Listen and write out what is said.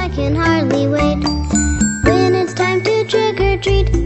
can hardly wait. When it's time to trick or treat,